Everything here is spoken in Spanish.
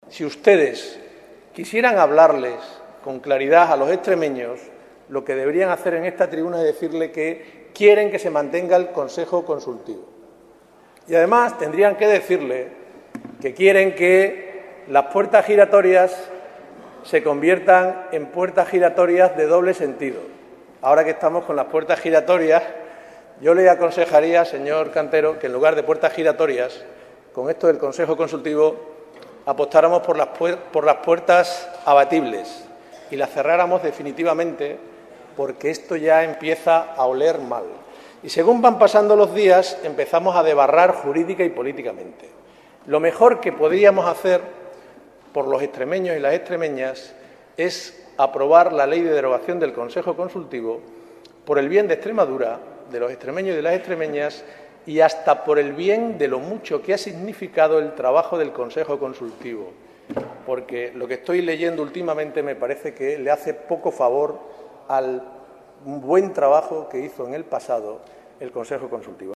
Si ustedes quisieran hablarles con claridad a los extremeños, lo que deberían hacer en esta tribuna es decirle que quieren que se mantenga el Consejo Consultivo. Y además tendrían que decirle que quieren que las puertas giratorias se conviertan en puertas giratorias de doble sentido. Ahora que estamos con las puertas giratorias, yo le aconsejaría, señor Cantero, que en lugar de puertas giratorias, con esto del Consejo Consultivo, apostáramos por las puertas abatibles y las cerráramos definitivamente, porque esto ya empieza a oler mal. Y según van pasando los días, empezamos a debarrar jurídica y políticamente. Lo mejor que podríamos hacer por los extremeños y las extremeñas es aprobar la ley de derogación del Consejo Consultivo por el bien de Extremadura, de los extremeños y de las extremeñas, y hasta por el bien de lo mucho que ha significado el trabajo del Consejo Consultivo, porque lo que estoy leyendo últimamente me parece que le hace poco favor al buen trabajo que hizo en el pasado el Consejo Consultivo.